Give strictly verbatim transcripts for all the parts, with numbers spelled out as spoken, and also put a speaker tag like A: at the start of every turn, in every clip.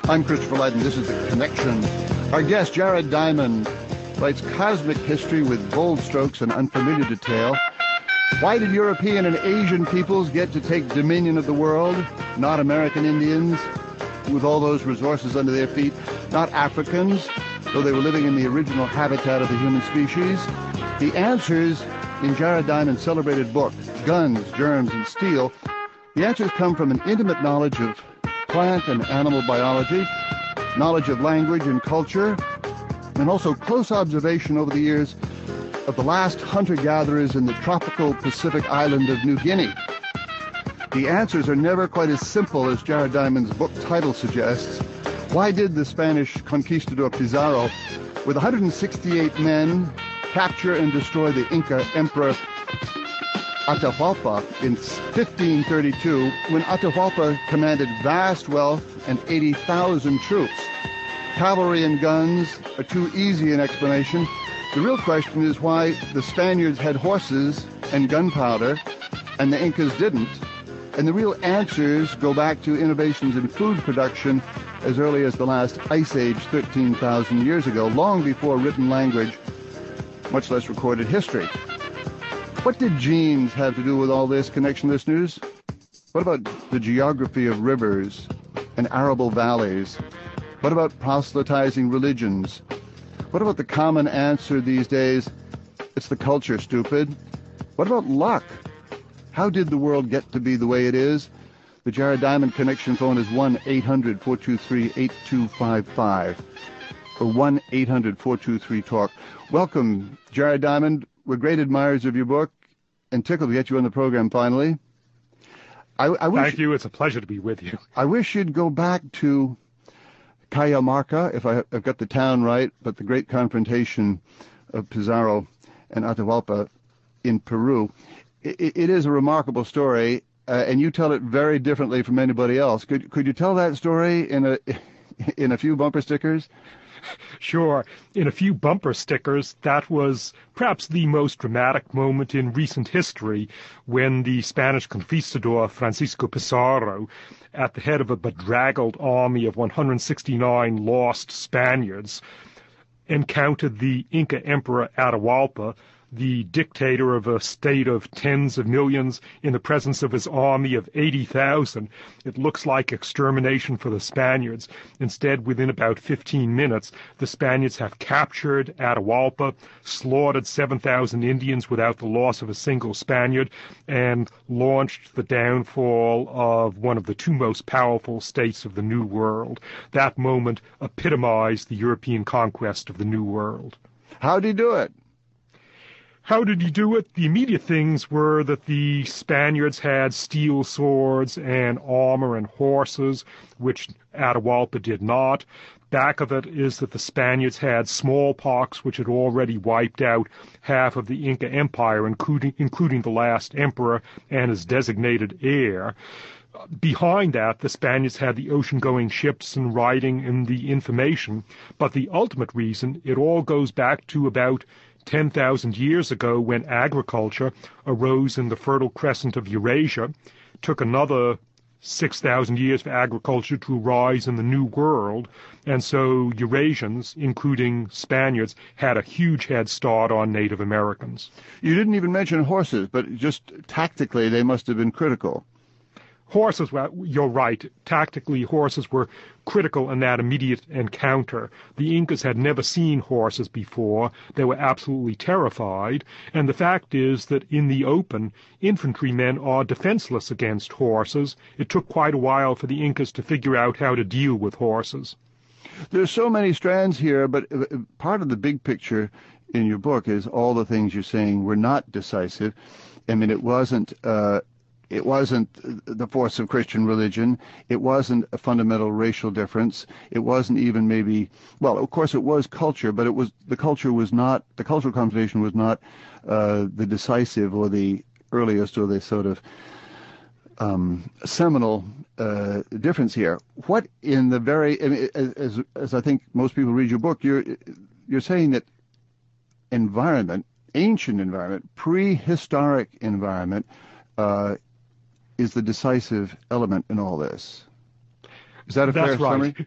A: I'm Christopher Lydon. This is The Connection. Our guest, Jared Diamond, writes cosmic history with bold strokes and unfamiliar detail. Why did European and Asian peoples get to take dominion of the world? Not American Indians, with all those resources under their feet. Not Africans, though they were living in the original habitat of the human species. The answers in Jared Diamond's celebrated book, Guns, Germs, and Steel, the answers come from an intimate knowledge of plant and animal biology, knowledge of language and culture, and also close observation over the years of the last hunter-gatherers in the tropical Pacific island of New Guinea. The answers are never quite as simple as Jared Diamond's book title suggests. Why did the Spanish conquistador Pizarro, with one hundred sixty-eight men, capture and destroy the Inca emperor Atahualpa in fifteen thirty-two, when Atahualpa commanded vast wealth and eighty thousand troops? Cavalry and guns are too easy an explanation. The real question is why the Spaniards had horses and gunpowder and the Incas didn't. And the real answers go back to innovations in food production as early as the last ice age thirteen thousand years ago, long before written language, much less recorded history. What did genes have to do with all this, Connection listeners? What about the geography of rivers and arable valleys? What about proselytizing religions? What about the common answer these days? It's the culture, stupid. What about luck? How did the world get to be the way it is? The Jared Diamond Connection phone is one eight hundred four two three eight two five five or one eight hundred four two three talk. Welcome, Jared Diamond. We're great admirers of your book and tickled to get you on the program finally. I, I wish,
B: Thank you. It's a pleasure to be with you.
A: I wish you'd go back to Cajamarca, if I, I've got the town right, but the great confrontation of Pizarro and Atahualpa in Peru. It, it is a remarkable story, uh, and you tell it very differently from anybody else. Could could you tell that story in a in a few bumper stickers?
B: Sure. In a few bumper stickers, that was perhaps the most dramatic moment in recent history when the Spanish conquistador Francisco Pizarro, at the head of a bedraggled army of one hundred sixty-nine lost Spaniards, encountered the Inca Emperor Atahualpa, the dictator of a state of tens of millions, in the presence of his army of eighty thousand. It looks like extermination for the Spaniards. Instead, within about fifteen minutes, the Spaniards have captured Atahualpa, slaughtered seven thousand Indians without the loss of a single Spaniard, and launched the downfall of one of the two most powerful states of the New World. That moment epitomized the European conquest of the New World.
A: How did he do it?
B: How did he do it? The immediate things were that the Spaniards had steel swords and armor and horses, which Atahualpa did not. Back of it is that the Spaniards had smallpox, which had already wiped out half of the Inca Empire, including, including the last emperor and his designated heir. Behind that, the Spaniards had the ocean-going ships and writing and the information. But the ultimate reason, it all goes back to about ten thousand years ago, when agriculture arose in the Fertile Crescent of Eurasia. Took another six thousand years for agriculture to arise in the New World, and so Eurasians, including Spaniards, had a huge head start on Native Americans.
A: You didn't even mention horses, but just tactically they must have been critical.
B: Horses, well, you're right. Tactically, horses were critical in that immediate encounter. The Incas had never seen horses before. They were absolutely terrified. And the fact is that in the open, infantrymen are defenseless against horses. It took quite a while for the Incas to figure out how to deal with horses.
A: There's so many strands here, but part of the big picture in your book is all the things you're saying were not decisive. I mean, it wasn't... Uh, It wasn't the force of Christian religion. It wasn't a fundamental racial difference. It wasn't even maybe, well, of course it was culture, but it was, the culture was not, the cultural confrontation was not uh, the decisive or the earliest or the sort of um, seminal uh, difference here. What in the very, I mean, as, as I think most people read your book, you're, you're saying that environment, ancient environment, prehistoric environment, uh, is the decisive element in all this. Is that a
B: That's
A: fair
B: right.
A: summary?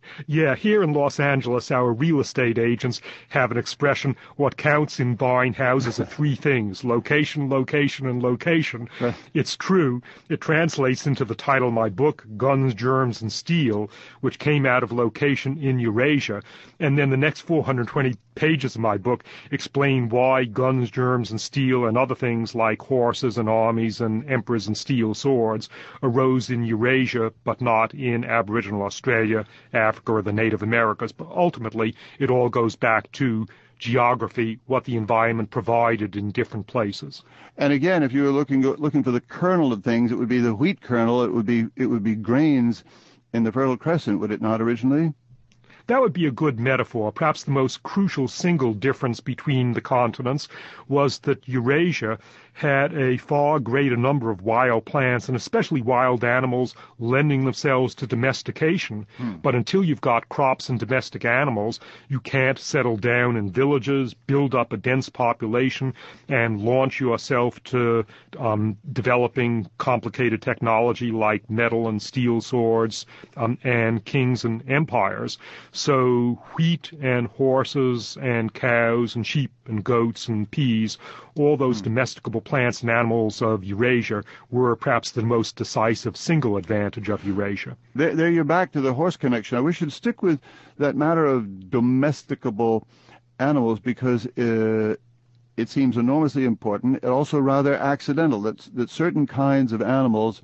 B: Yeah, here in Los Angeles, our real estate agents have an expression, what counts in buying houses are three things, location, location, and location.
A: Right.
B: It's true. It translates into the title of my book, Guns, Germs, and Steel, which came out of location in Eurasia. And then the next four hundred twenty pages of my book explain why guns, germs, and steel and other things like horses and armies and emperors and steel swords arose in Eurasia, but not in Aboriginal Australia, Africa, or the Native Americas. But ultimately, it all goes back to geography, what the environment provided in different places.
A: And again, if you were looking looking for the kernel of things, it would be the wheat kernel. It would be it would be grains in the Fertile Crescent, would it not originally?
B: That would be a good metaphor. Perhaps the most crucial single difference between the continents was that Eurasia had a far greater number of wild plants, and especially wild animals, lending themselves to domestication. Hmm. But until you've got crops and domestic animals, you can't settle down in villages, build up a dense population, and launch yourself to um, developing complicated technology like metal and steel swords um, and kings and empires. So wheat and horses and cows and sheep and goats and peas, all those hmm. domesticable plants and animals of Eurasia were perhaps the most decisive single advantage of Eurasia.
A: There, there you're back to the horse connection. We should stick with that matter of domesticable animals because uh, it seems enormously important and also rather accidental that, that certain kinds of animals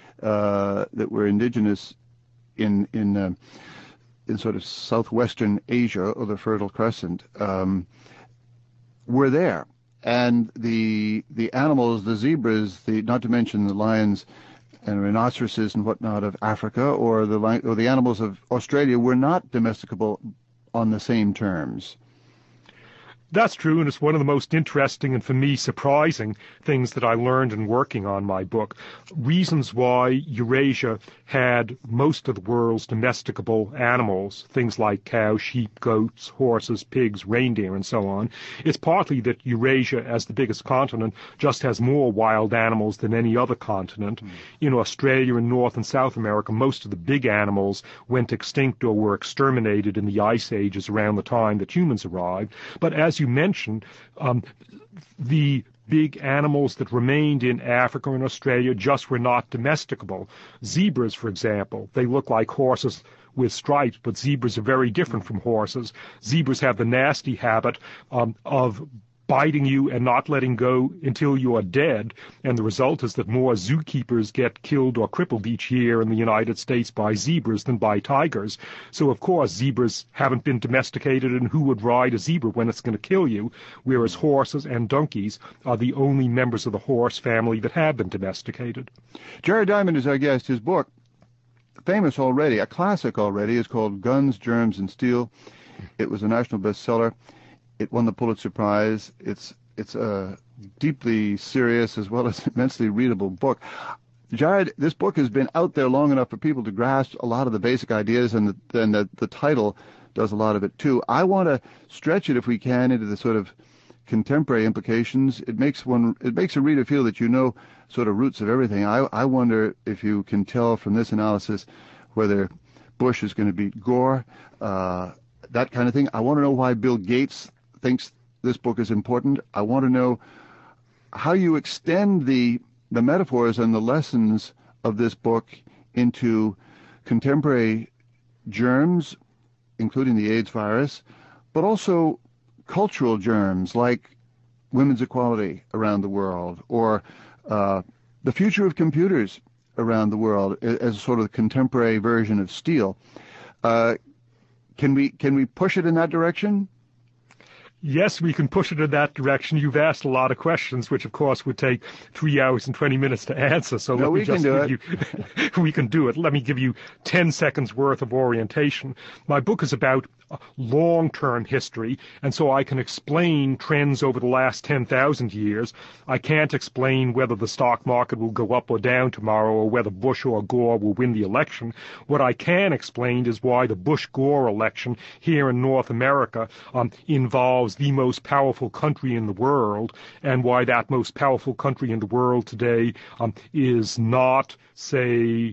A: uh, that were indigenous in in uh, in sort of southwestern Asia or the Fertile Crescent um, were there. And the the animals, the zebras, the not to mention the lions and rhinoceroses and whatnot of Africa, or the or the animals of Australia, were not domesticable on the same terms.
B: That's true, and it's one of the most interesting and, for me, surprising things that I learned in working on my book. Reasons why Eurasia had most of the world's domesticable animals, things like cows, sheep, goats, horses, pigs, reindeer, and so on. It's partly that Eurasia, as the biggest continent, just has more wild animals than any other continent. Mm. In Australia and North and South America, most of the big animals went extinct or were exterminated in the ice ages around the time that humans arrived. But as you you mentioned, um, the big animals that remained in Africa and Australia just were not domesticable. Zebras, for example, they look like horses with stripes, but zebras are very different from horses. Zebras have the nasty habit um, of biting you and not letting go until you are dead, and the result is that more zookeepers get killed or crippled each year in the United States by zebras than by tigers. So, of course, zebras haven't been domesticated, and who would ride a zebra when it's going to kill you, whereas horses and donkeys are the only members of the horse family that have been domesticated.
A: Jared Diamond is our guest. His book, famous already, a classic already, is called Guns, Germs, and Steel. It was a national bestseller. It won the Pulitzer Prize. It's it's a deeply serious as well as immensely readable book. Jared, this book has been out there long enough for people to grasp a lot of the basic ideas, and the, and the, the title does a lot of it too. I want to stretch it, if we can, into the sort of contemporary implications. It makes one. It makes a reader feel that you know sort of roots of everything. I, I wonder if you can tell from this analysis whether Bush is going to beat Gore, uh, that kind of thing. I want to know why Bill Gates thinks this book is important. I want to know how you extend the the metaphors and the lessons of this book into contemporary germs, including the AIDS virus, but also cultural germs like women's equality around the world, or uh, the future of computers around the world as sort of the contemporary version of steel. Uh, can we can we push it in that direction?
B: Yes, we can push it in that direction. You've asked a lot of questions, which, of course, would take three hours and twenty minutes to answer. So
A: no,
B: let
A: we
B: me just
A: can do
B: give
A: it.
B: you, we can do it. Let me give you ten seconds worth of orientation. My book is about long-term history, and so I can explain trends over the last ten thousand years. I can't explain whether the stock market will go up or down tomorrow, or whether Bush or Gore will win the election. What I can explain is why the Bush-Gore election here in North America um, involves the most powerful country in the world, and why that most powerful country in the world today um, is not, say,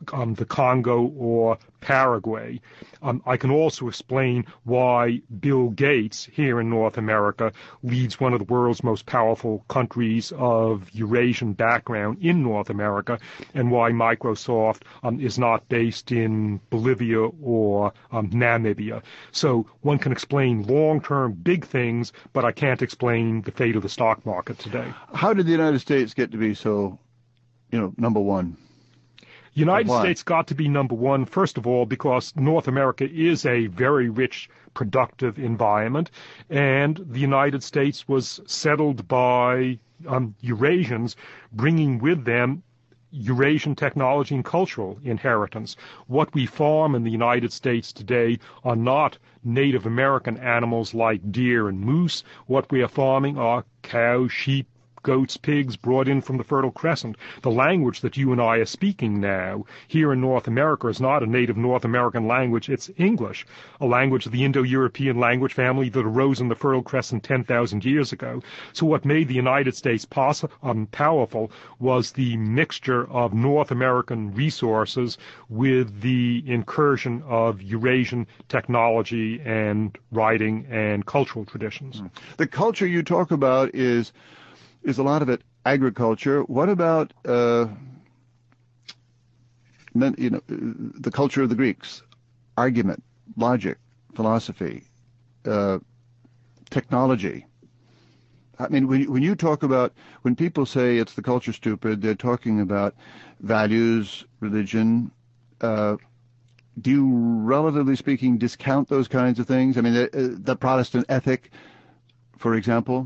B: um, the Congo or Paraguay. Um, I can also explain why Bill Gates here in North America leads one of the world's most powerful countries of Eurasian background in North America, and why Microsoft um, is not based in Bolivia or um, Namibia. So one can explain long-term big things, but I can't explain the fate of the stock market today.
A: How did the United States get to be so, you know, number one?
B: United States got to be number one, first of all, because North America is a very rich, productive environment, and the United States was settled by um, Eurasians, bringing with them Eurasian technology and cultural inheritance. What we farm in the United States today are not Native American animals like deer and moose. What we are farming are cows, sheep, goats, pigs brought in from the Fertile Crescent. The language that you and I are speaking now here in North America is not a native North American language. It's English, a language of the Indo-European language family that arose in the Fertile Crescent ten thousand years ago. So what made the United States poss- um, powerful was the mixture of North American resources with the incursion of Eurasian technology and writing and cultural traditions.
A: The culture you talk about is is a lot of it agriculture. What about uh, you know, the culture of the Greeks? Argument, logic, philosophy, uh, technology. I mean, when, when you talk about, when people say it's the culture stupid, they're talking about values, religion. Uh, do you, relatively speaking, discount those kinds of things? I mean, the, the Protestant ethic, for example?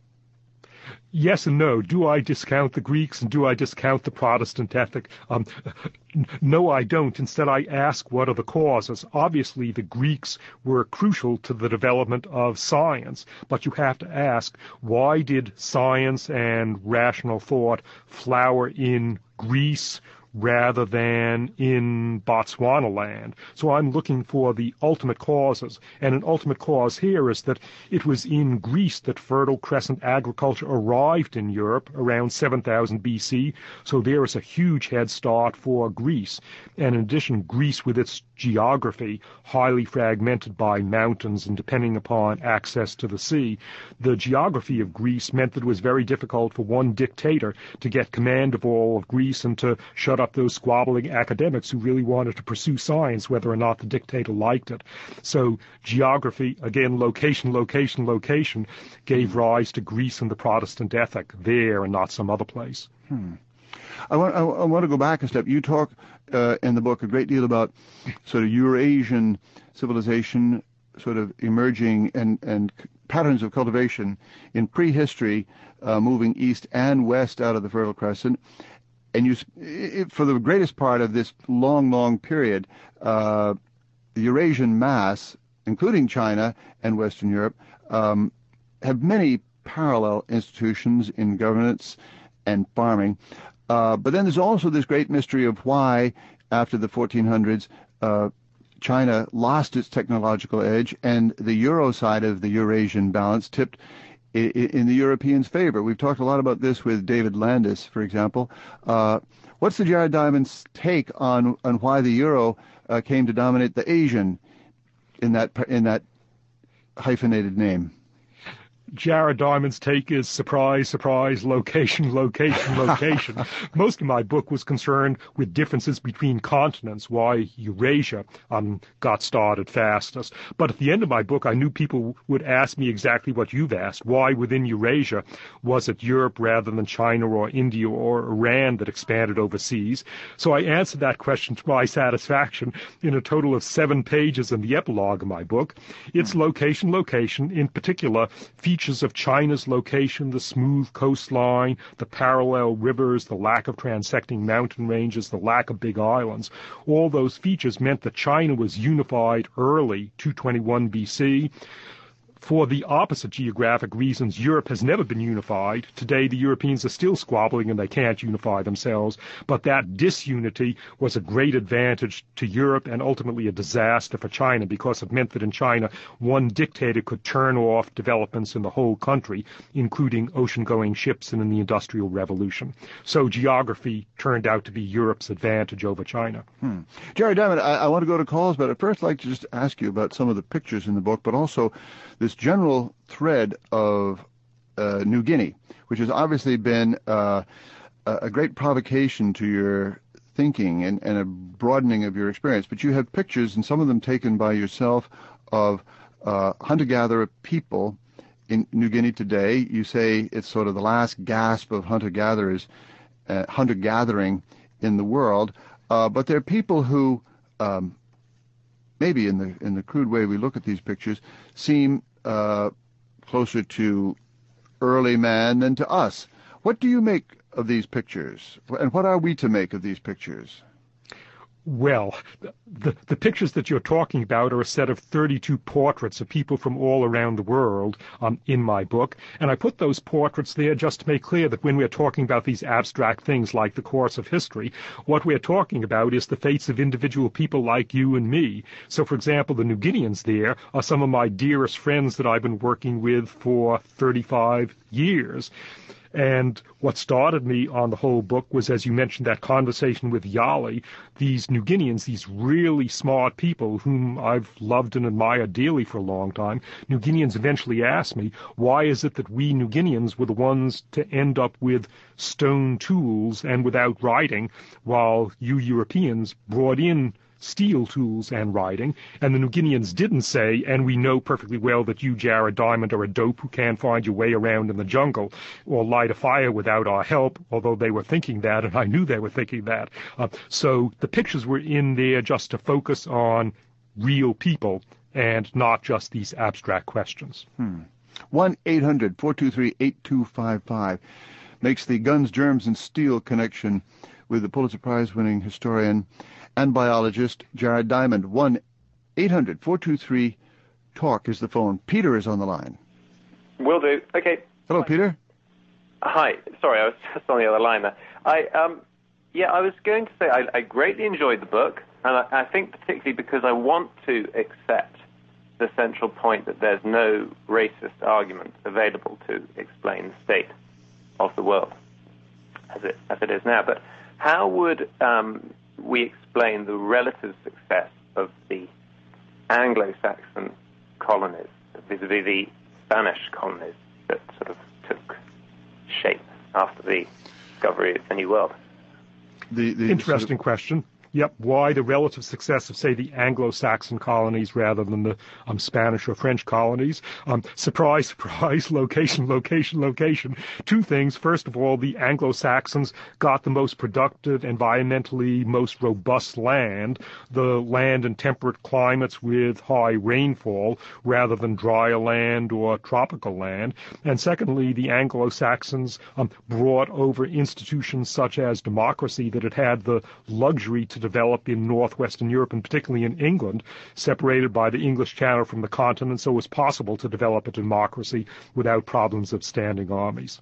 B: Yes and no. Do I discount the Greeks and do I discount the Protestant ethic? Um, no, I don't. Instead, I ask what are the causes. Obviously, the Greeks were crucial to the development of science, but you have to ask, why did science and rational thought flower in Greece rather than in Botswana land? So I'm looking for the ultimate causes. And an ultimate cause here is that it was in Greece that Fertile Crescent agriculture arrived in Europe around seven thousand B C. So there is a huge head start for Greece. And in addition, Greece, with its geography, highly fragmented by mountains and depending upon access to the sea, the geography of Greece meant that it was very difficult for one dictator to get command of all of Greece and to shut up those squabbling academics who really wanted to pursue science, whether or not the dictator liked it. So geography, again, location, location, location, gave rise to Greece and the Protestant ethic there and not some other place.
A: Hmm. I want, I, I want to go back a step. You talk uh, in the book a great deal about sort of Eurasian civilization sort of emerging and, and patterns of cultivation in prehistory, uh, moving east and west out of the Fertile Crescent. And you, it, for the greatest part of this long, long period, uh, the Eurasian mass, including China and Western Europe, um, have many parallel institutions in governance and farming. Uh, but then there's also this great mystery of why, after the fourteen hundreds, uh, China lost its technological edge, and the Euro side of the Eurasian balance tipped in, in the Europeans' favor. We've talked a lot about this with David Landis, for example. Uh, what's the Jared Diamond's take on on why the Euro uh, came to dominate the Asian in that in that hyphenated name?
B: Jared Diamond's take is surprise, surprise, location, location, location. Most of my book was concerned with differences between continents, why Eurasia um, got started fastest. But at the end of my book, I knew people would ask me exactly what you've asked. Why within Eurasia was it Europe rather than China or India or Iran that expanded overseas? So I answered that question to my satisfaction in a total of seven pages in the epilogue of my book. Its location, location, in particular, features of China's location, the smooth coastline, the parallel rivers, the lack of transecting mountain ranges, the lack of big islands. All those features meant that China was unified early, two twenty-one B C. For the opposite geographic reasons, Europe has never been unified. Today, the Europeans are still squabbling and they can't unify themselves. But that disunity was a great advantage to Europe and ultimately a disaster for China, because it meant that in China, one dictator could turn off developments in the whole country, including ocean-going ships and in the Industrial Revolution. So geography turned out to be Europe's advantage over China.
A: Hmm. Jared Diamond, I, I want to go to calls, but at first I'd like to just ask you about some of the pictures in the book, but also this general thread of uh, New Guinea, which has obviously been uh, a great provocation to your thinking and, and a broadening of your experience. But you have pictures, and some of them taken by yourself, of uh, hunter-gatherer people in New Guinea today. You say it's sort of the last gasp of hunter-gatherers, uh, hunter-gathering in the world. Uh, but there are people who, um, maybe in the in the crude way we look at these pictures, seem uh, closer to early man than to us. What do you make of these pictures, and what are we to make of these pictures?
B: Well, the, the pictures that you're talking about are a set of thirty-two portraits of people from all around the world um, in my book, and I put those portraits there just to make clear that when we're talking about these abstract things like the course of history, what we're talking about is the fates of individual people like you and me. So, for example, the New Guineans there are some of my dearest friends that I've been working with for thirty-five years. And what started me on the whole book was, as you mentioned, that conversation with Yali, these New Guineans, these really smart people whom I've loved and admired dearly for a long time. New Guineans eventually asked me, why is it that we New Guineans were the ones to end up with stone tools and without writing, while you Europeans brought in steel tools and writing? And the New Guineans didn't say, and we know perfectly well that you, Jared Diamond, are a dope who can't find your way around in the jungle or light a fire without our help, although they were thinking that, and I knew they were thinking that. Uh, so the pictures were in there just to focus on real people and not just these abstract questions.
A: Hmm. one eight hundred four two three eight two five five makes the guns, germs, and steel connection with the Pulitzer Prize-winning historian and biologist Jared Diamond. one eight hundred four two three talk is the phone. Peter is on the line.
C: Will do. Okay.
A: Hello,
C: Hi.
A: Peter.
C: Hi. Sorry, I was just on the other line there. I, um, yeah, I was going to say I, I greatly enjoyed the book, and I, I think particularly because I want to accept the central point that there's no racist argument available to explain the state of the world as it as it is now. But how would um, we explain the relative success of the Anglo-Saxon colonies vis-a-vis the Spanish colonies that sort of took shape after the discovery of the New World?
B: The, the Interesting sort of question. Yep. Why the relative success of, say, the Anglo-Saxon colonies rather than the um, Spanish or French colonies? Um, surprise, surprise, location, location, location. Two things. First of all, the Anglo-Saxons got the most productive, environmentally most robust land, the land in temperate climates with high rainfall rather than drier land or tropical land. And secondly, the Anglo-Saxons um, brought over institutions such as democracy that it had the luxury to develop in northwestern Europe, and particularly in England, separated by the English Channel from the continent, so it was possible to develop a democracy without problems of standing armies.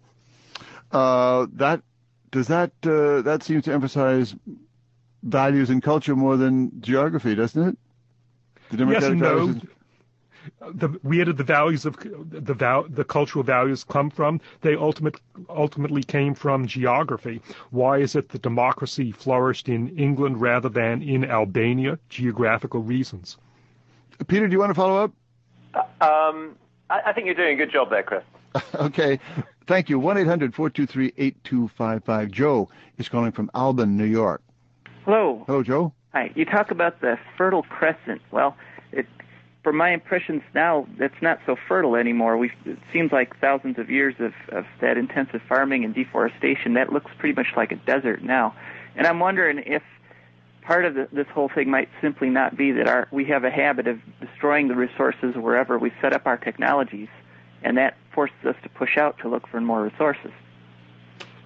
A: Uh, that does that uh, that seems to emphasize values and culture more than geography, doesn't it? The democratic
B: yes and no.
A: values.
B: The, where did the values of the val, the cultural values come from? They ultimate, ultimately came from geography. Why is it that democracy flourished in England rather than in Albania? Geographical reasons.
A: Peter, do you want to follow up?
C: Uh, um, I, I think you're doing a good job there, Chris.
A: Okay. Thank you. one eight hundred four two three eight two five five. Joe is calling from Albany, New York.
D: Hello.
A: Hello, Joe.
D: Hi. You talk about the Fertile Crescent. Well, it for my impressions now, it's not so fertile anymore. We've, it seems like thousands of years of, of that intensive farming and deforestation, that looks pretty much like a desert now. And I'm wondering if part of the, this whole thing might simply not be that our, we have a habit of destroying the resources wherever we set up our technologies, and that forces us to push out to look for more resources.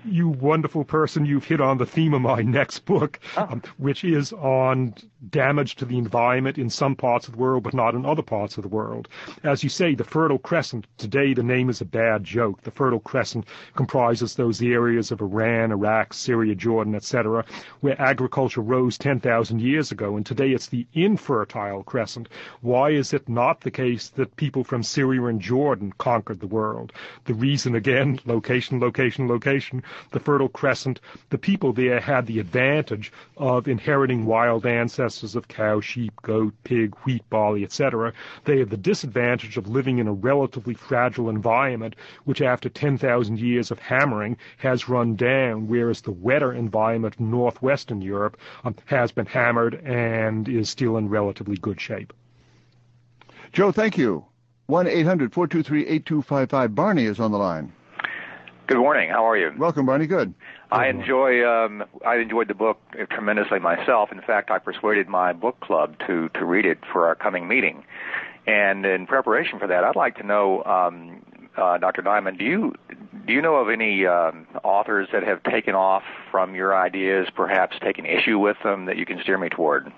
B: you wonderful person, you've hit on the theme of my next book, oh. um, which is on damage to the environment in some parts of the world, but not in other parts of the world. As you say, the Fertile Crescent, today the name is a bad joke. The Fertile Crescent comprises those areas of Iran, Iraq, Syria, Jordan, et cetera, where agriculture rose ten thousand years ago, and today it's the infertile crescent. Why is it not the case that people from Syria and Jordan conquered the world? The reason, again, location, location, location, the Fertile Crescent, the people there had the advantage of inheriting wild ancestors of cow, sheep, goat, pig, wheat, barley, et cetera. They have the disadvantage of living in a relatively fragile environment, which after ten thousand years of hammering has run down, whereas the wetter environment in northwestern Europe um, has been hammered and is still in relatively good shape.
A: Joe, thank you. one eight hundred four two three eight two five five. Barney is on the line.
E: Good morning. How are you?
A: Welcome, Barney. Good.
E: I enjoy. Um, I enjoyed the book tremendously myself. In fact, I persuaded my book club to to read it for our coming meeting. And in preparation for that, I'd like to know, um, uh, Doctor Diamond, do you do you know of any um, authors that have taken off from your ideas, perhaps taken issue with them, that you can steer me toward?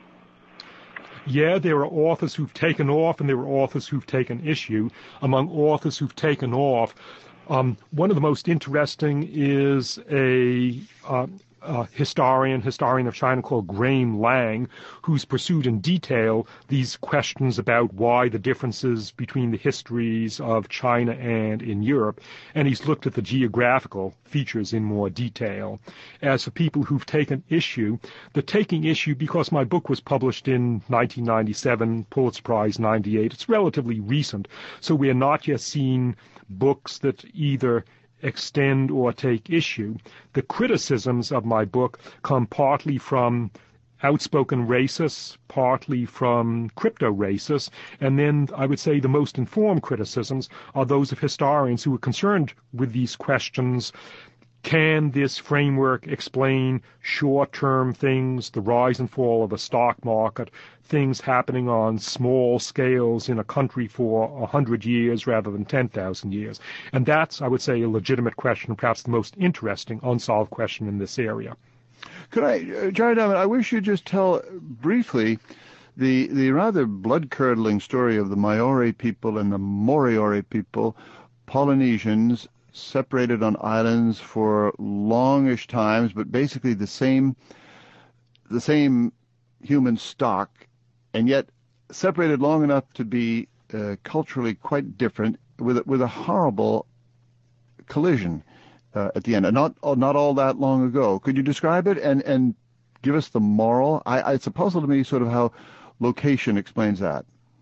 B: Yeah, there are authors who've taken off, and there are authors who've taken issue. Among authors who've taken off, Um, one of the most interesting is a uh, uh, historian, historian of China called Graham Lang, who's pursued in detail these questions about why the differences between the histories of China and in Europe, and he's looked at the geographical features in more detail. As for people who've taken issue, the taking issue, because my book was published in nineteen ninety-seven, Pulitzer Prize ninety-eight, it's relatively recent, so we are not yet seeing books that either extend or take issue. The criticisms of my book come partly from outspoken racists, partly from crypto-racists, and then I would say the most informed criticisms are those of historians who are concerned with these questions. Can this framework explain short-term things, the rise and fall of the stock market, things happening on small scales in a country for one hundred years rather than ten thousand years? And that's, I would say, a legitimate question, perhaps the most interesting unsolved question in this area.
A: Could I, uh, Johnny Diamond, I wish you'd just tell briefly the the rather blood-curdling story of the Maori people and the Moriori people, Polynesians, separated on islands for longish times, but basically the same the same human stock, and yet separated long enough to be uh, culturally quite different, with with a horrible collision uh, at the end, and not not all that long ago. Could you describe it and and give us the moral? I, it's a puzzle to me, sort of how location explains that.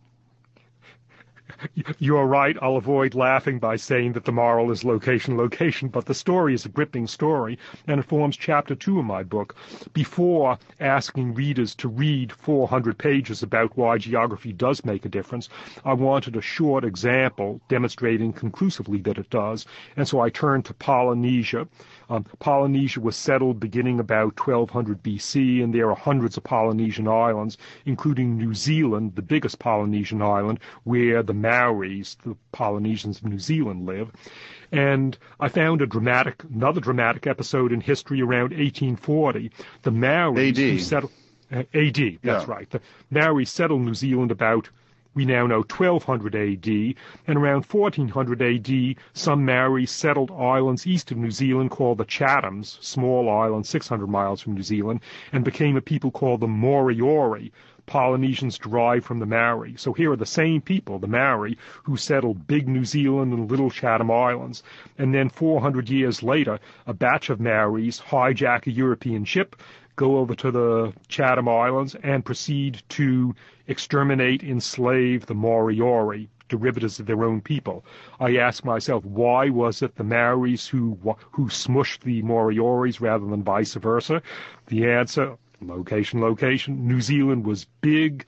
B: You are right. I'll avoid laughing by saying that the moral is location, location, but the story is a gripping story, and it forms chapter two of my book. Before asking readers to read four hundred pages about why geography does make a difference, I wanted a short example demonstrating conclusively that it does, and so I turned to Polynesia. Um, Polynesia was settled beginning about twelve hundred B C, and there are hundreds of Polynesian islands, including New Zealand, the biggest Polynesian island, where the Maoris, the Polynesians of New Zealand, live. And I found a dramatic, another dramatic episode in history around eighteen forty. The Maoris
A: A D
B: who settled uh, A D, that's
A: yeah.
B: right. The Maoris settled New Zealand about, we now know, twelve hundred A D, and around fourteen hundred A D, some Maoris settled islands east of New Zealand called the Chathams, small island six hundred miles from New Zealand, and became a people called the Moriori, Polynesians derived from the Maori. So here are the same people, the Maori, who settled big New Zealand and little Chatham Islands. And then four hundred years later, a batch of Maoris hijack a European ship, go over to the Chatham Islands, and proceed to exterminate, enslave the Moriori, derivatives of their own people. I ask myself, why was it the Maoris who who smushed the Morioris rather than vice versa? The answer, location, location. New Zealand was big,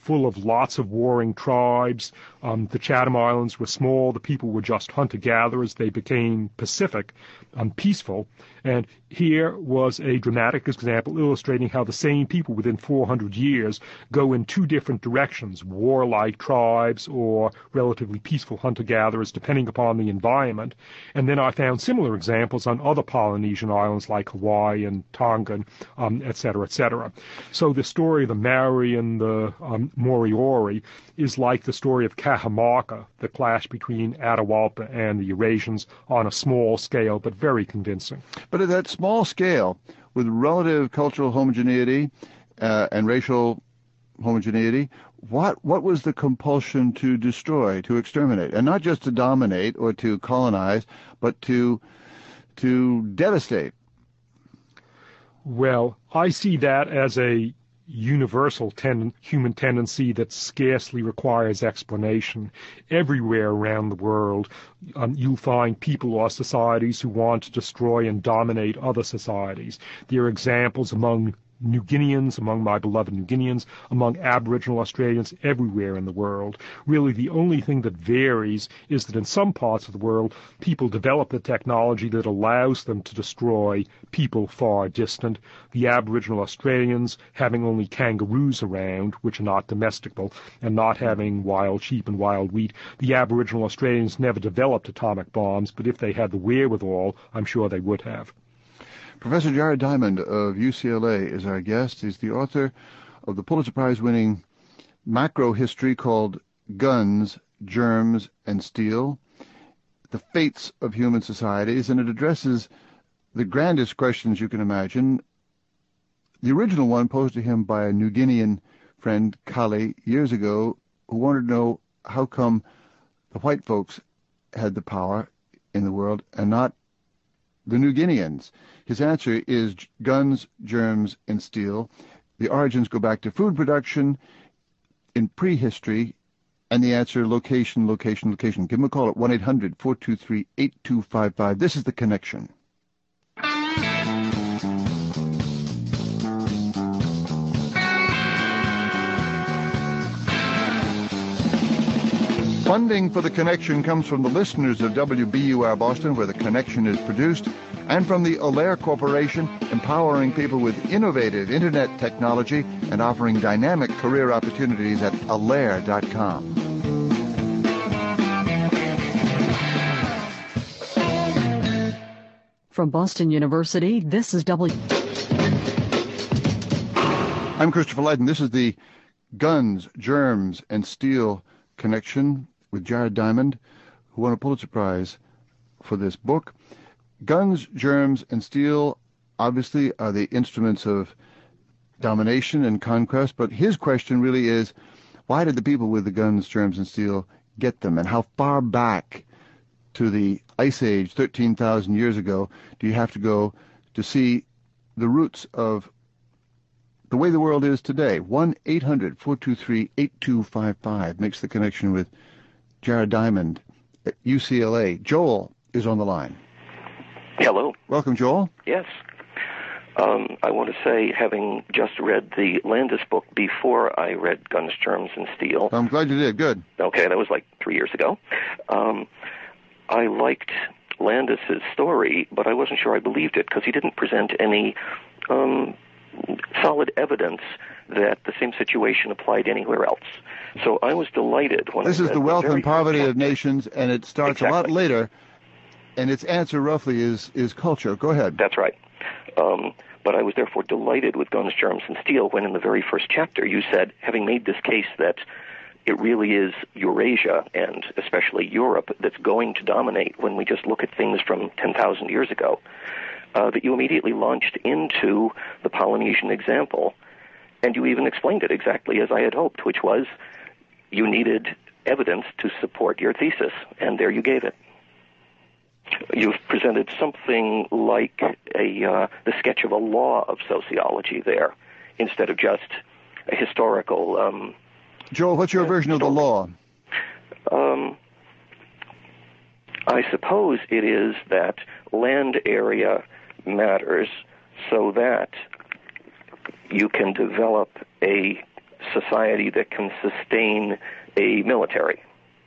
B: full of lots of warring tribes. Um, the Chatham Islands were small. The people were just hunter-gatherers. They became pacific, um, peaceful. And here was a dramatic example illustrating how the same people within four hundred years go in two different directions, warlike tribes or relatively peaceful hunter-gatherers, depending upon the environment. And then I found similar examples on other Polynesian islands like Hawaii and Tonga, um, et cetera, et cetera. So the story of the Maori and the um, Moriori is like the story of Cajamarca, the clash between Atahualpa and the Eurasians on a small scale, but very convincing.
A: But at that small scale, with relative cultural homogeneity uh, and racial homogeneity, what what was the compulsion to destroy, to exterminate, and not just to dominate or to colonize, but to to devastate?
B: Well, I see that as a universal ten- human tendency that scarcely requires explanation. Everywhere around the world, um, you'll find people or societies who want to destroy and dominate other societies. There are examples among New Guineans, among my beloved New Guineans, among Aboriginal Australians, everywhere in the world. Really, the only thing that varies is that in some parts of the world, people develop the technology that allows them to destroy people far distant. The Aboriginal Australians, having only kangaroos around, which are not domesticable, and not having wild sheep and wild wheat, the Aboriginal Australians never developed atomic bombs, but if they had the wherewithal, I'm sure they would have.
A: Professor Jared Diamond of U C L A is our guest. He's the author of the Pulitzer Prize-winning macro history called Guns, Germs, and Steel, The Fates of Human Societies, and it addresses the grandest questions you can imagine. The original one posed to him by a New Guinean friend, Kali, years ago, who wanted to know how come the white folks had the power in the world and not the New Guineans. His answer is guns, germs, and steel. The origins go back to food production in prehistory, and the answer, location, location, location. Give him a call at one eight hundred, four two three, eight two five five. This is The Connection. Funding for The Connection comes from the listeners of W B U R Boston, where The Connection is produced, and from the Alair Corporation, empowering people with innovative Internet technology and offering dynamic career opportunities at alair dot com.
F: From Boston University, this is W.
A: I'm Christopher Lydon. This is the Guns, Germs, and Steel Connection with Jared Diamond, who won a Pulitzer Prize for this book. Guns, germs, and steel obviously are the instruments of domination and conquest, but his question really is, why did the people with the guns, germs, and steel get them, and how far back to the Ice Age, thirteen thousand years ago, do you have to go to see the roots of the way the world is today? one eight hundred, four two three, eight two five five makes the connection with Jared Diamond at U C L A. Joel is on the line.
G: Hello.
A: Welcome, Joel.
G: Yes. Um, I want to say, having just read the Landis book before I read Guns, Germs, and Steel.
A: I'm glad you did. Good.
G: Okay, that was like three years ago. Um, I liked Landis's story, but I wasn't sure I believed it because he didn't present any um, solid evidence that the same situation applied anywhere else. So I was delighted when
A: this
G: I
A: is the wealth and poverty of nations, and it starts
G: exactly.
A: a lot later. And its answer roughly is is culture. Go ahead.
G: That's right. Um, but I was therefore delighted with Guns, Germs, and Steel when in the very first chapter you said, having made this case that it really is Eurasia, and especially Europe, that's going to dominate when we just look at things from ten thousand years ago, uh, that you immediately launched into the Polynesian example, and you even explained it exactly as I had hoped, which was you needed evidence to support your thesis, and there you gave it. You've presented something like a uh, the sketch of a law of sociology there, instead of just a historical... Um,
A: Joel, what's your version of the law?
G: Um, I suppose it is that land area matters so that you can develop a society that can sustain a military.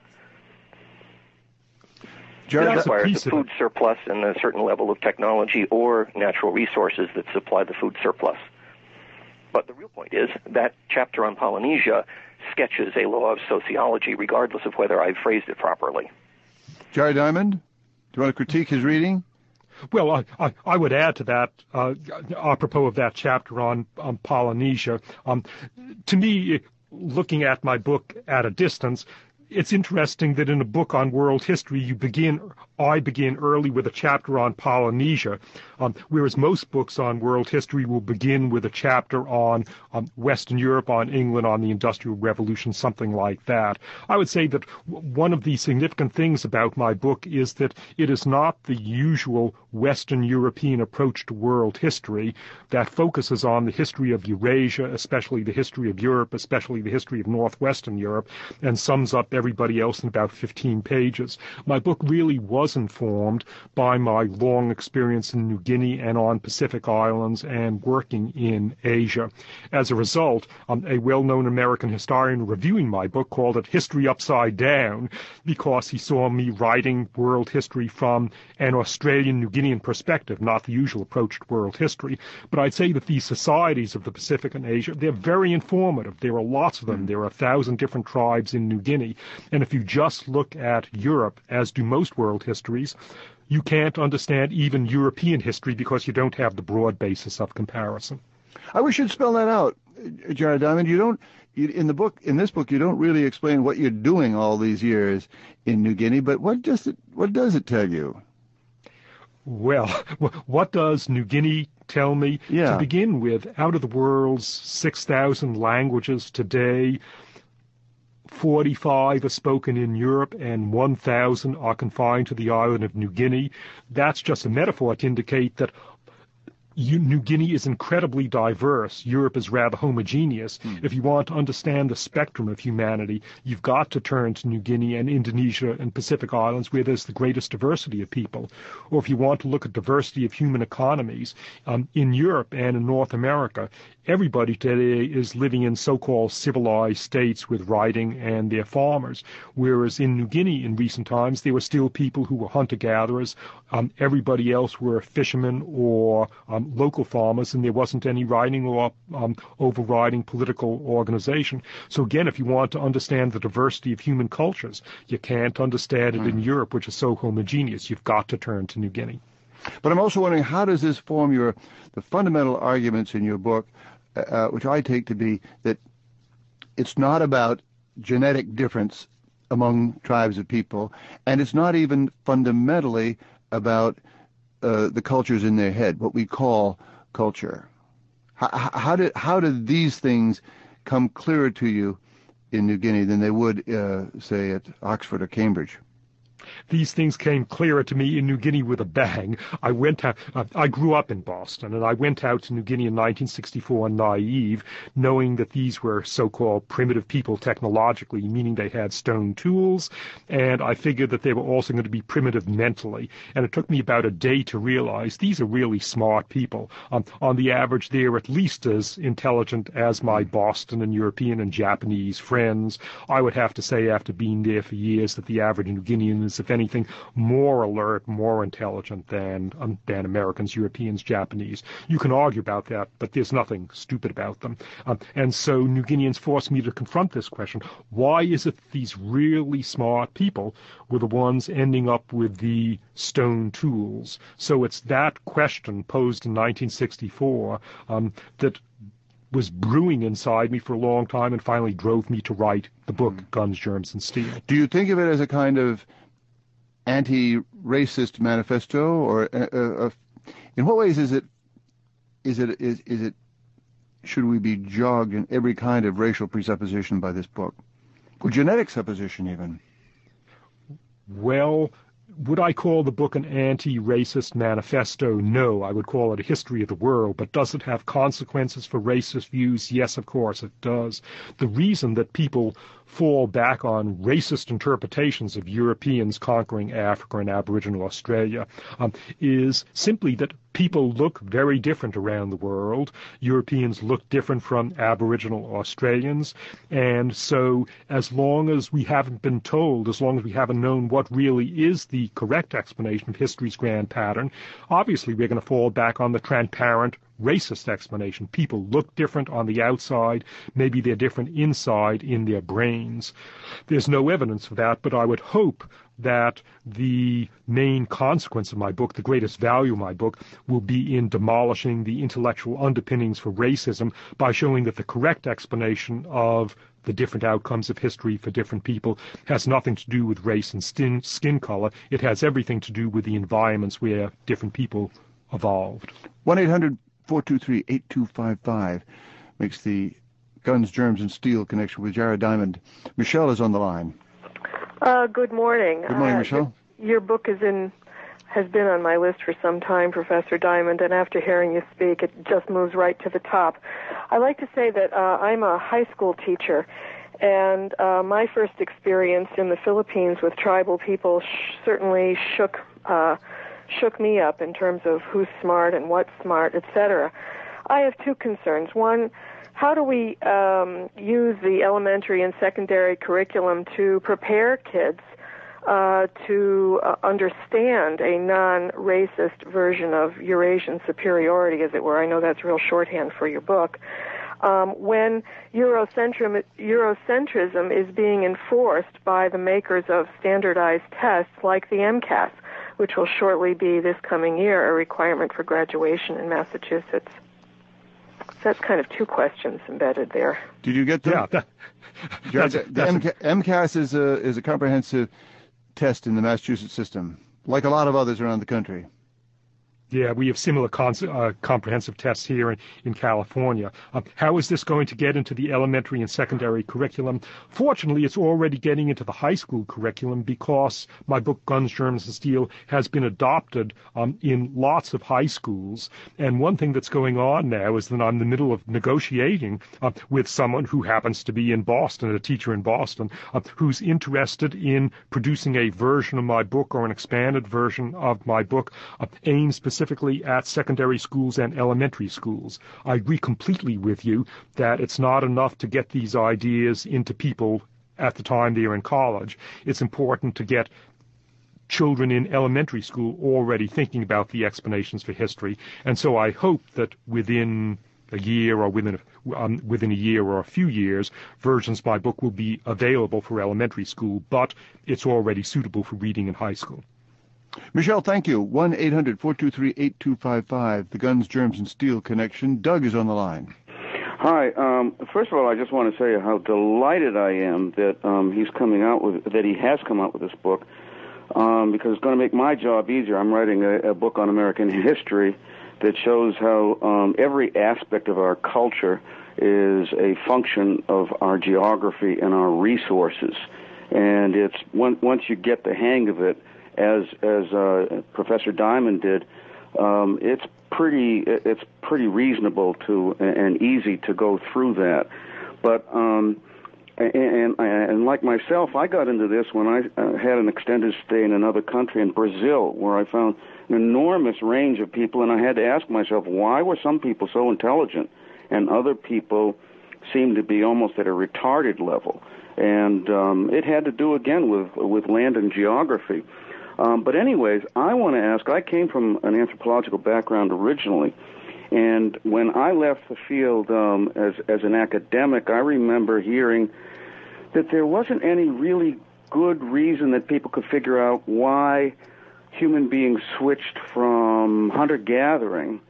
A: Jared,
G: It requires a food surplus and a certain level of technology or natural resources that supply the food surplus. But the real point is that chapter on Polynesia sketches a law of sociology, regardless of whether I've phrased it properly.
A: Jared Diamond, do you want to critique his reading?
B: Well, I, I, I would add to that, uh, apropos of that chapter on, on Polynesia. Um, to me, looking at my book at a distance, it's interesting that in a book on world history, you begin, I begin early with a chapter on Polynesia, um, whereas most books on world history will begin with a chapter on um, Western Europe, on England, on the Industrial Revolution, something like that. I would say that w- one of the significant things about my book is that it is not the usual Western European approach to world history that focuses on the history of Eurasia, especially the history of Europe, especially the history of Northwestern Europe, and sums up everybody else in about fifteen pages. My book really was informed by my long experience in New Guinea and on Pacific Islands and working in Asia. As a result, um, a well-known American historian reviewing my book called it History Upside Down because he saw me writing world history from an Australian New Guinean perspective, not the usual approach to world history. But I'd say that these societies of the Pacific and Asia, they're very informative. There are lots of them. There are a thousand different tribes in New Guinea. And if you just look at Europe, as do most world histories, you can't understand even European history because you don't have the broad basis of comparison.
A: I wish you'd spell that out, Jared Diamond. You don't, you, in the book, in this book, you don't really explain what you're doing all these years in New Guinea, but what does it, what does it tell you?
B: Well, what does New Guinea tell me?
A: Yeah.
B: To begin with, out of the world's six thousand languages today, forty-five are spoken in Europe and one thousand are confined to the island of New Guinea. That's just a metaphor to indicate that New Guinea is incredibly diverse. Europe is rather homogeneous. Mm. If you want to understand the spectrum of humanity, you've got to turn to New Guinea and Indonesia and Pacific Islands where there's the greatest diversity of people. Or if you want to look at diversity of human economies, um, in Europe and in North America, everybody today is living in so-called civilized states with writing and they're farmers. Whereas in New Guinea in recent times, there were still people who were hunter-gatherers. Um, everybody else were fishermen or um, local farmers, and there wasn't any writing or um, overriding political organization. So again, if you want to understand the diversity of human cultures, you can't understand it mm. in Europe, which is so homogeneous. You've got to turn to New Guinea.
A: But I'm also wondering, how does this form your the fundamental arguments in your book, uh, which I take to be that it's not about genetic difference among tribes of people, and it's not even fundamentally about uh, the cultures in their head, what we call culture. How, how did how did these things come clearer to you in New Guinea than they would, uh, say, at Oxford or Cambridge?
B: These things came clearer to me in New Guinea with a bang. I went out, uh, I grew up in Boston, and I went out to New Guinea in nineteen sixty-four naive, knowing that these were so-called primitive people technologically, meaning they had stone tools, and I figured that they were also going to be primitive mentally. And it took me about a day to realize these are really smart people. Um, on the average, they're at least as intelligent as my Boston and European and Japanese friends. I would have to say, after being there for years, that the average New Guinean is, if anything, more alert, more intelligent than um, than Americans, Europeans, Japanese. You can argue about that, but there's nothing stupid about them. Um, and so New Guineans forced me to confront this question. Why is it these really smart people were the ones ending up with the stone tools? So it's that question posed in nineteen sixty-four um, that was brewing inside me for a long time and finally drove me to write the book, mm. Guns, Germs, and Steel.
A: Do you think of it as a kind of anti-racist manifesto, or uh, uh, in what ways is it is it is, is it should we be jogged in every kind of racial presupposition by this book, or genetic supposition even?
B: Well, would I call the book an anti-racist manifesto? No, I would call it a history of the world. But does it have consequences for racist views? Yes, of course it does. The reason that people fall back on racist interpretations of Europeans conquering Africa and Aboriginal Australia um, is simply that people look very different around the world. Europeans look different from Aboriginal Australians. And so as long as we haven't been told, as long as we haven't known what really is the correct explanation of history's grand pattern, obviously we're going to fall back on the transparent, racist explanation. People look different on the outside. Maybe they're different inside in their brains. There's no evidence for that, but I would hope that the main consequence of my book, the greatest value of my book, will be in demolishing the intellectual underpinnings for racism by showing that the correct explanation of the different outcomes of history for different people has nothing to do with race and skin, skin color. It has everything to do with the environments where different people evolved.
A: one eight hundred four two three eight two five five makes the Guns, Germs, and Steel connection with Jared Diamond. Michelle is on the line.
H: Uh, good morning.
A: Good morning,
H: uh,
A: Michelle.
H: Your book is in, has been on my list for some time, Professor Diamond, and after hearing you speak, it just moves right to the top. I like to say that uh, I'm a high school teacher, and uh, my first experience in the Philippines with tribal people sh- certainly shook uh, shook me up in terms of who's smart and what's smart, et cetera. I have two concerns. One, how do we um, use the elementary and secondary curriculum to prepare kids uh, to uh, understand a non-racist version of Eurasian superiority, as it were? I know that's real shorthand for your book. Um, when Eurocentrism, Eurocentrism is being enforced by the makers of standardized tests like the MCAS, which will shortly be this coming year a requirement for graduation in Massachusetts. So that's kind of two questions embedded there.
A: Did you get them?
B: Yeah. That,
A: Jared,
B: that's,
A: the
B: that's
A: M C A, MCAS is a, is a comprehensive test in the Massachusetts system, like a lot of others around the country.
B: Yeah, we have similar cons- uh, comprehensive tests here in, in California. Uh, how is this going to get into the elementary and secondary curriculum? Fortunately, it's already getting into the high school curriculum because my book, Guns, Germs, and Steel, has been adopted um, in lots of high schools. And one thing that's going on now is that I'm in the middle of negotiating uh, with someone who happens to be in Boston, a teacher in Boston, uh, who's interested in producing a version of my book or an expanded version of my book uh, aimed specifically specifically at secondary schools and elementary schools. I agree completely with you that it's not enough to get these ideas into people at the time they're in college. It's important to get children in elementary school already thinking about the explanations for history. And so I hope that within a year or within a, um, within a year or a few years, versions of my book will be available for elementary school, but it's already suitable for reading in high school.
A: Michelle, thank you. one eight hundred four two three eight two five five, the Guns, Germs, and Steel connection. Doug is on the line.
I: Hi. Um, first of all, I just want to say how delighted I am that um, he's coming out with, that he has come out with this book, um, because it's going to make my job easier. I'm writing a, a book on American history that shows how um, every aspect of our culture is a function of our geography and our resources. And it's one, once you get the hang of it, as as uh, Professor Diamond did, um, it's pretty it's pretty reasonable to and easy to go through that. But um, and, and and like myself, I got into this when I uh, had an extended stay in another country, in Brazil, where I found an enormous range of people, and I had to ask myself, why were some people so intelligent and other people seemed to be almost at a retarded level? And um, it had to do again with with land and geography. Um, but anyways, I want to ask, I came from an anthropological background originally, and when I left the field um, as, as an academic, I remember hearing that there wasn't any really good reason that people could figure out why human beings switched from hunter-gathering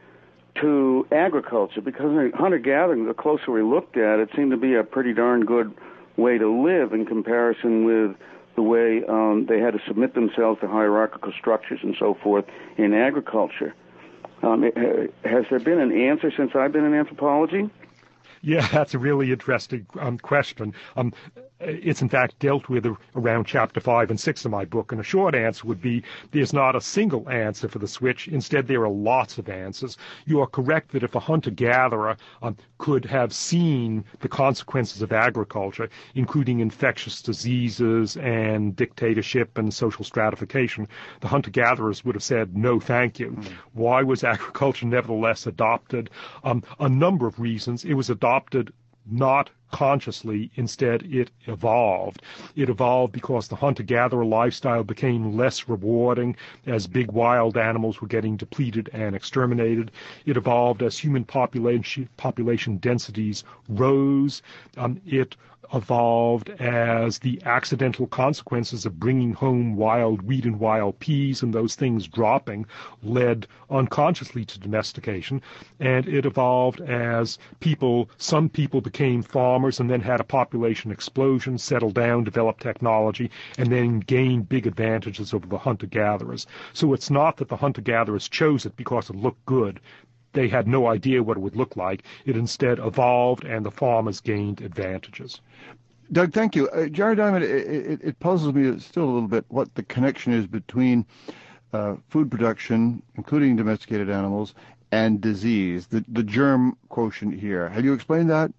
I: to agriculture, because hunter-gathering, the closer we looked at it, seemed to be a pretty darn good way to live in comparison with the way um, they had to submit themselves to hierarchical structures and so forth in agriculture. Um, it, has there been an answer since I've been in anthropology?
B: Yeah, that's a really interesting um, question. Um, it's in fact dealt with around chapter five and six of my book. And a short answer would be there's not a single answer for the switch. Instead, there are lots of answers. You are correct that if a hunter-gatherer um, could have seen the consequences of agriculture, including infectious diseases and dictatorship and social stratification, the hunter-gatherers would have said, no, thank you. Mm. Why was agriculture nevertheless adopted? Um, a number of reasons. It was adopted not consciously, instead it evolved. It evolved because the hunter-gatherer lifestyle became less rewarding as big wild animals were getting depleted and exterminated. It evolved as human population population densities rose. Um, it evolved as the accidental consequences of bringing home wild wheat and wild peas and those things dropping led unconsciously to domestication. And it evolved as people, some people became farmers and then had a population explosion, settled down, developed technology, and then gained big advantages over the hunter-gatherers. So it's not that the hunter-gatherers chose it because it looked good. They had no idea what it would look like. It instead evolved, and the farmers gained advantages.
A: Doug, thank you. Uh, Jared Diamond, it, it, it puzzles me still a little bit what the connection is between uh, food production, including domesticated animals, and disease, the, the germ quotient here. Have you explained that?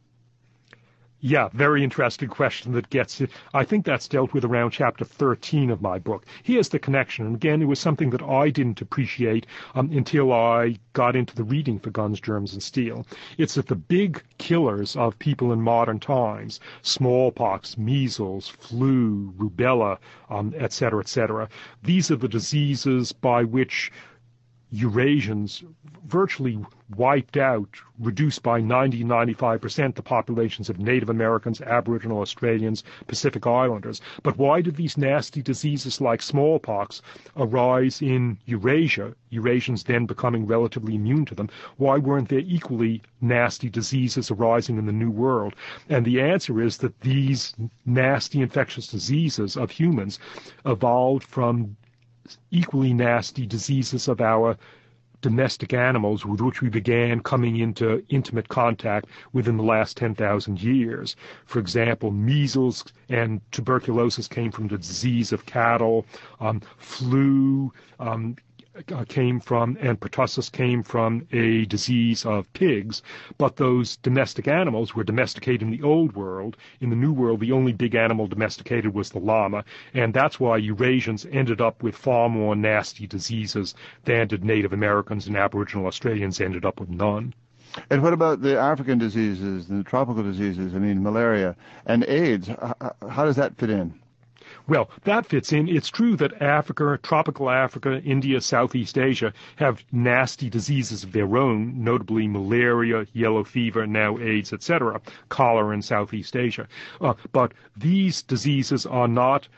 B: Yeah, very interesting question that gets it. I think that's dealt with around chapter thirteen of my book. Here's the connection. And again, it was something that I didn't appreciate um, until I got into the reading for Guns, Germs, and Steel. It's that the big killers of people in modern times, smallpox, measles, flu, rubella, um, et cetera, et cetera, these are the diseases by which Eurasians virtually wiped out, reduced by ninety, ninety-five percent the populations of Native Americans, Aboriginal Australians, Pacific Islanders. But why did these nasty diseases like smallpox arise in Eurasia, Eurasians then becoming relatively immune to them? Why weren't there equally nasty diseases arising in the New World? And the answer is that these nasty infectious diseases of humans evolved from equally nasty diseases of our domestic animals with which we began coming into intimate contact within the last ten thousand years. For example, measles and tuberculosis came from the disease of cattle, um, flu um, Uh, came from, and pertussis came from a disease of pigs, but those domestic animals were domesticated in the old world. In the new world, the only big animal domesticated was the llama, and that's why Eurasians ended up with far more nasty diseases than did Native Americans, and Aboriginal Australians ended up with none.
A: And what about the African diseases, the tropical diseases, I mean malaria and AIDS? How does that fit in?
B: Well, that fits in. It's true that Africa, tropical Africa, India, Southeast Asia have nasty diseases of their own, notably malaria, yellow fever, now AIDS, et cetera, cholera in Southeast Asia. Uh, but these diseases are not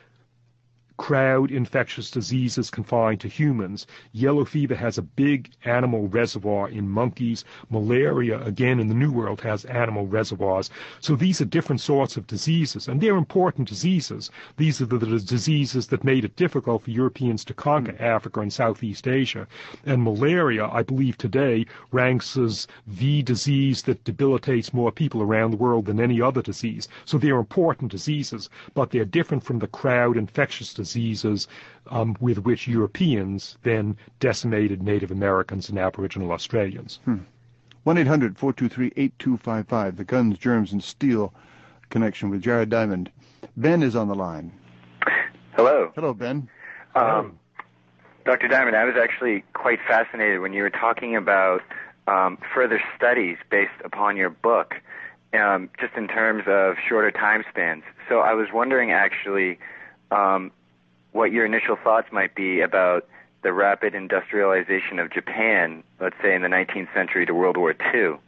B: crowd infectious diseases confined to humans. Yellow fever has a big animal reservoir in monkeys. Malaria, again, in the New World, has animal reservoirs. So these are different sorts of diseases, and they're important diseases. These are the, the diseases that made it difficult for Europeans to conquer mm. Africa and Southeast Asia. And malaria, I believe today, ranks as the disease that debilitates more people around the world than any other disease. So they're important diseases, but they're different from the crowd infectious diseases diseases um, with which Europeans then decimated Native Americans and Aboriginal Australians.
A: Hmm. one eight hundred four two three eight two five five, the Guns, Germs, and Steel connection with Jared Diamond. Ben is on the line.
J: Hello.
A: Hello, Ben.
J: Um, Doctor Diamond, I was actually quite fascinated when you were talking about um, further studies based upon your book, um, just in terms of shorter time spans. So I was wondering, actually, um, what your initial thoughts might be about the rapid industrialization of Japan, let's say in the nineteenth century to World War Two.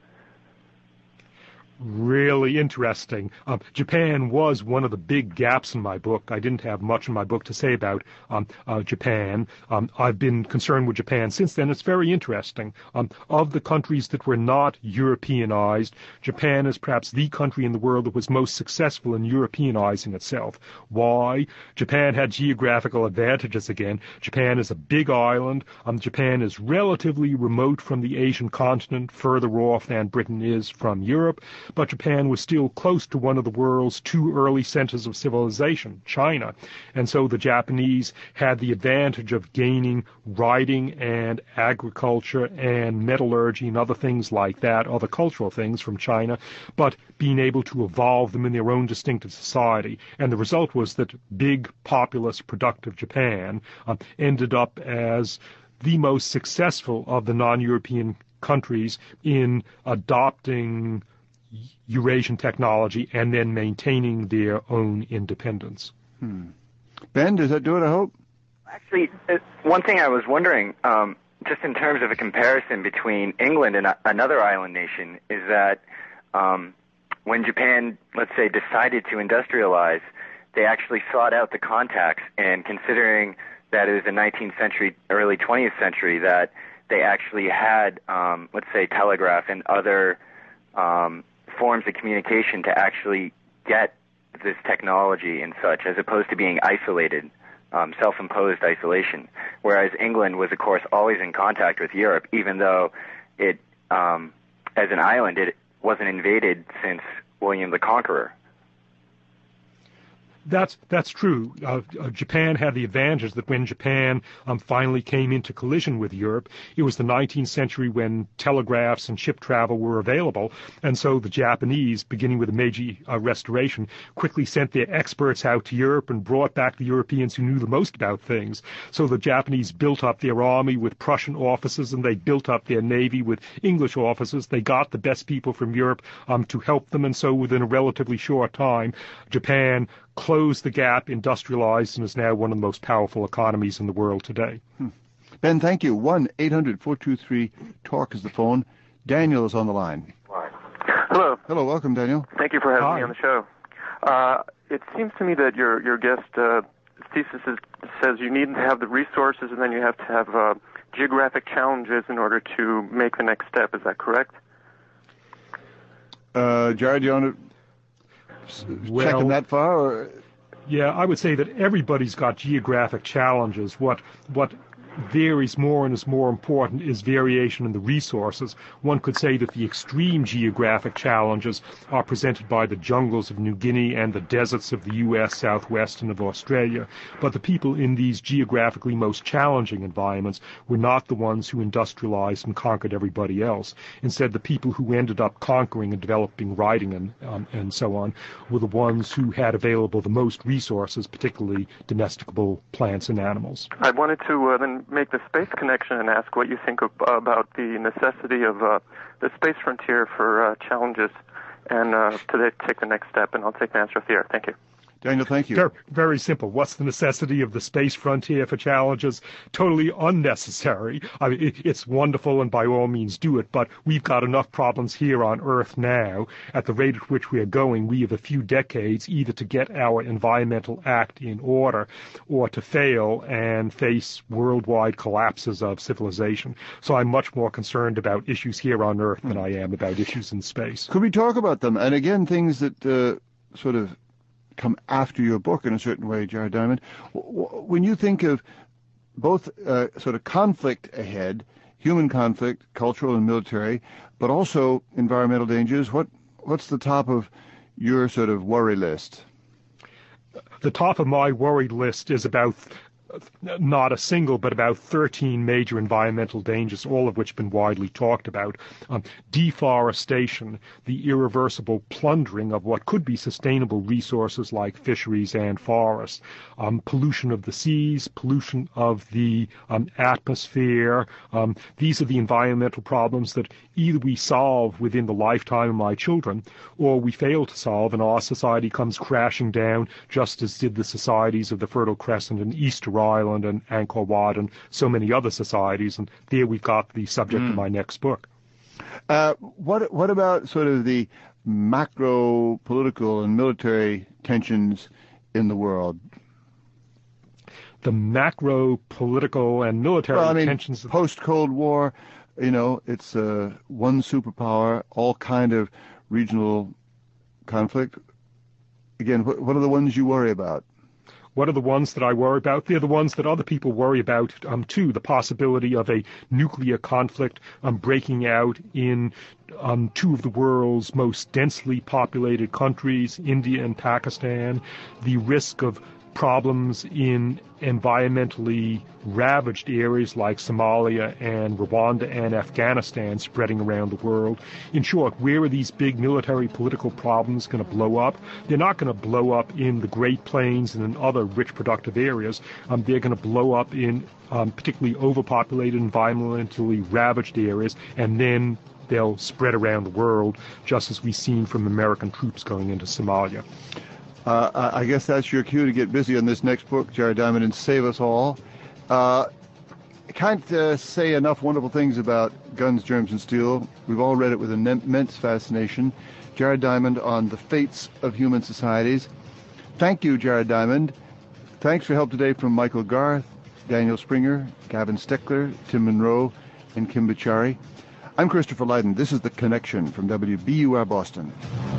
B: Really interesting. Um, Japan was one of the big gaps in my book. I didn't have much in my book to say about um, uh, Japan. Um, I've been concerned with Japan since then. It's very interesting. Um, of the countries that were not Europeanized, Japan is perhaps the country in the world that was most successful in Europeanizing itself. Why? Japan had geographical advantages again. Japan is a big island. Um, Japan is relatively remote from the Asian continent, further off than Britain is from Europe. but Japan was still close to one of the world's two early centers of civilization, China. And so the Japanese had the advantage of gaining writing and agriculture and metallurgy and other things like that, other cultural things from China, but being able to evolve them in their own distinctive society. And the result was that big, populous, productive Japan um, ended up as the most successful of the non-European countries in adopting Eurasian technology and then maintaining their own independence.
A: Hmm. Ben, does that do it, I hope?
J: Actually, one thing I was wondering, um, just in terms of a comparison between England and another island nation, is that um, when Japan, let's say, decided to industrialize, they actually sought out the contacts, and considering that it was the nineteenth century, early twentieth century, that they actually had, um, let's say, telegraph and other um, forms of communication to actually get this technology and such, as opposed to being isolated, um, self-imposed isolation. Whereas England was, of course, always in contact with Europe, even though it, um, as an island, it wasn't invaded since William the Conqueror.
B: That's that's true. Uh, uh, Japan had the advantage that when Japan um, finally came into collision with Europe, it was the nineteenth century when telegraphs and ship travel were available, and so the Japanese, beginning with the Meiji uh, Restoration, quickly sent their experts out to Europe and brought back the Europeans who knew the most about things. So the Japanese built up their army with Prussian officers, and they built up their navy with English officers. They got the best people from Europe um, to help them, and so within a relatively short time, Japan closed the gap, industrialized, and is now one of the most powerful economies in the world today.
A: Hmm. Ben, thank you. one eight hundred four two three talk is the phone. Daniel is on the line.
K: Hello.
A: Hello, welcome, Daniel.
K: Thank you for having
B: Hi.
K: me on the show. Uh, it seems to me that your your guest uh, thesis is, says you need to have the resources and then you have to have uh, geographic challenges in order to make the next step. Is that correct?
A: Uh, Jared, do you want to
B: Well,
A: check him that far? Or?
B: Yeah, I would say that everybody's got geographic challenges. What what varies more and is more important is variation in the resources. One could say that the extreme geographic challenges are presented by the jungles of New Guinea and the deserts of the U S Southwest and of Australia. But the people in these geographically most challenging environments were not the ones who industrialized and conquered everybody else. Instead, the people who ended up conquering and developing writing and, um, and so on were the ones who had available the most resources, particularly domesticable plants and animals.
K: I wanted to uh, then make the space connection and ask what you think of, uh, about the necessity of uh, the space frontier for uh, challenges and uh, to take the next step. And I'll take the answer at the air. Thank you.
A: Daniel, thank you.
B: Very, very simple. What's the necessity of the space frontier for challenges? Totally unnecessary. I mean, it, it's wonderful, and by all means do it, but we've got enough problems here on Earth now. At the rate at which we are going, we have a few decades either to get our environmental act in order or to fail and face worldwide collapses of civilization. So I'm much more concerned about issues here on Earth than I am about issues in space.
A: Could we talk about them? And again, things that uh, sort of come after your book in a certain way, Jared Diamond. When you think of both uh, sort of conflict ahead, human conflict, cultural and military, but also environmental dangers, what what's the top of your sort of worry list?
B: The top of my worry list is about not a single, but about thirteen major environmental dangers, all of which have been widely talked about. Um, deforestation, the irreversible plundering of what could be sustainable resources like fisheries and forests, um, pollution of the seas, pollution of the um, atmosphere. Um, these are the environmental problems that either we solve within the lifetime of my children, or we fail to solve, and our society comes crashing down, just as did the societies of the Fertile Crescent and Easter Island and Angkor Wat and so many other societies, and there we've got the subject mm. of my next book.
A: Uh, what what about sort of the macro political and military tensions in the world?
B: The macro political and military
A: well, I mean,
B: tensions.
A: Post-Cold War, you know, it's uh, one superpower, all kind of regional conflict. Again, what, what are the ones you worry about?
B: What are the ones that I worry about? They're the ones that other people worry about, um, too. The possibility of a nuclear conflict um, breaking out in um, two of the world's most densely populated countries, India and Pakistan. The risk of problems in environmentally ravaged areas like Somalia and Rwanda and Afghanistan spreading around the world. In short, where are these big military political problems going to blow up? They're not going to blow up in the Great Plains and in other rich productive areas. Um, they're going to blow up in um, particularly overpopulated, environmentally ravaged areas, and then they'll spread around the world, just as we've seen from American troops going into Somalia.
A: Uh, I guess that's your cue to get busy on this next book, Jared Diamond, and save us all. Uh, I can't uh, say enough wonderful things about Guns, Germs, and Steel. We've all read it with immense fascination. Jared Diamond on the fates of human societies. Thank you, Jared Diamond. Thanks for help today from Michael Garth, Daniel Springer, Gavin Steckler, Tim Monroe, and Kim Bichari. I'm Christopher Lydon. This is The Connection from W B U R Boston.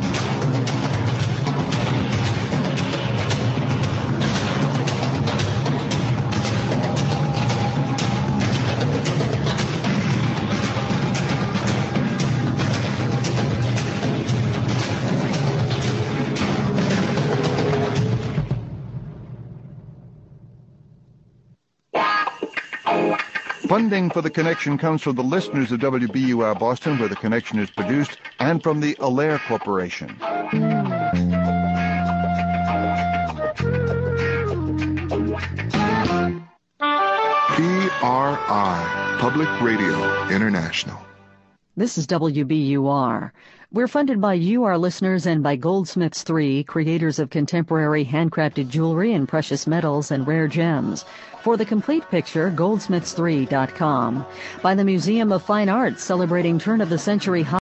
A: Funding for The Connection comes from the listeners of W B U R Boston, where The Connection is produced, and from the Allaire Corporation.
L: P R I, Public Radio International.
F: This is W B U R. We're funded by you, our listeners, and by Goldsmiths three, creators of contemporary handcrafted jewelry and precious metals and rare gems. For the complete picture, goldsmiths three dot com. By the Museum of Fine Arts, celebrating turn-of-the-century